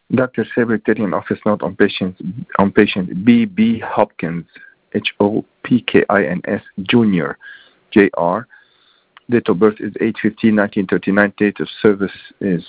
Dr. Saber taking office note on patient B.B. Hopkins, Hopkins Jr., Jr. Date of birth is 8/15/1939. Date of service is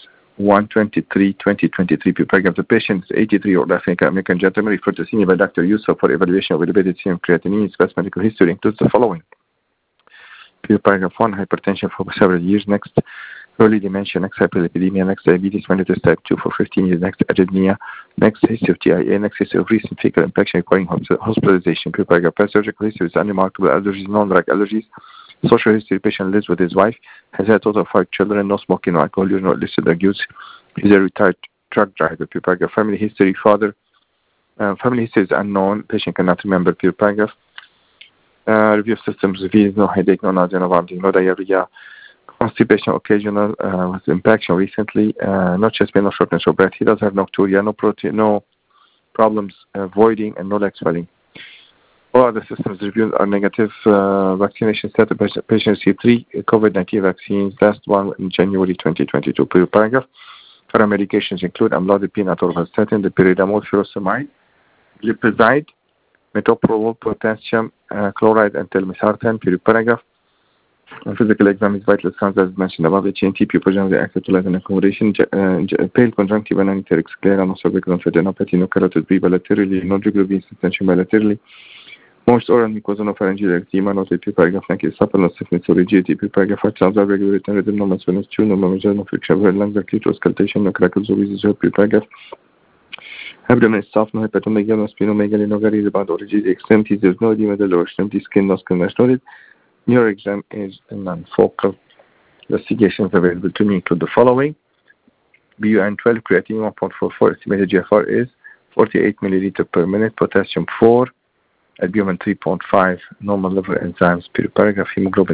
1/23/2023. Paragraph. The patient is 83 year old African American gentleman referred to senior by Dr. Yusuf for evaluation of elevated serum creatinine. His past medical history includes the following. Paragraph 1, hypertension for several years. Next, early dementia. Next, hyperlipidemia. Next, diabetes mellitus type 2 for 15 years. Next, arrhythmia. Next, history of TIA. Next, history of recent fecal infection requiring hospitalization. Paragraph 5, surgical history with unremarkable allergies, non-drug allergies. Social history, patient lives with his wife, has had a total of 5 children, no smoking, no alcohol use, no illicit drug use. He's a retired truck driver. Paragraph. Family history, father. Family history is unknown. Patient cannot remember. Paragraph. Review of systems, reveals no headache, no nausea, no vomiting, no diarrhea, constipation occasional, with impaction recently, no chest pain, no shortness of breath. He does have nocturia, no protein, no problems voiding, and no leg swelling. All other systems reviewed are negative. Vaccination status, patient received 3 COVID-19 vaccines, last one in January 2022. Paragraph. Current medications include amlodipine, atorvastatin, dipyridamole, furosemide, glipizide, metoprolol, potassium chloride, and telmisartan. Paragraph. Physical exam is vital signs as mentioned above. HNT, pupil-generally active to light and accommodation, pale conjunctiva, non-icteric sclera, no cervical lymphadenopathy, no carotid B bilaterally, no jugular vein suspension bilaterally, moist oral mucosa, no pharyngeal eczema, no paragraph 9 is supple, no stiffness or rigidity. Paragraph 5 sounds are regular and rhythm, no muscular tune, no major, no friction of lungs, acute auscultation, no crackles or wheezes. Paragraph. Abdomen is soft, no hepatomegaly, no splenomegaly, no gary, about or rigid extremities. There's no edema, the lower extremity, skin, no skin rash noted. Neuro exam is non-focal. Investigations available to me include the following. BUN 12, creatinine 1.44, estimated GFR is 48 milliliter per minute, potassium 4, albumin 3.5, normal liver enzymes. Paragraph. Hemoglobin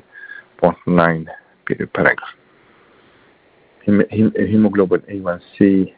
11.9. Paragraph. Hemoglobin A1C.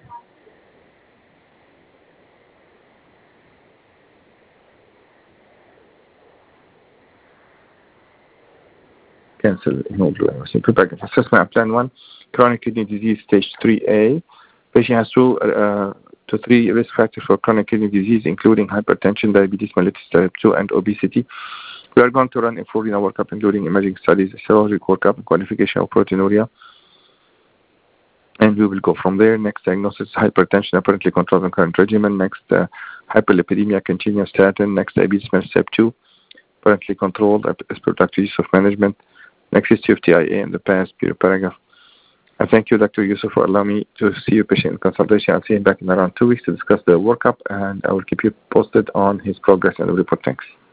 Cancel hemoglobin. Paragraph. Assessment plan 1. Chronic kidney disease stage 3A. Patient has 2 to 3 risk factors for chronic kidney disease, including hypertension, diabetes mellitus type 2, and obesity. We are going to run a 4-hour workup, including imaging studies, serologic workup, and quantification of proteinuria. And we will go from there. Next diagnosis, hypertension, apparently controlled on current regimen. Next, hyperlipidemia, continuous statin. Next, diabetes mellitus type 2, apparently controlled as per Dr. Yusuf management. Next, history of TIA in the past. Paragraph. I thank you, Dr. Yusuf, for allowing me to see your patient in consultation. I'll see him back in around 2 weeks to discuss the workup, and I will keep you posted on his progress and the report. Thanks.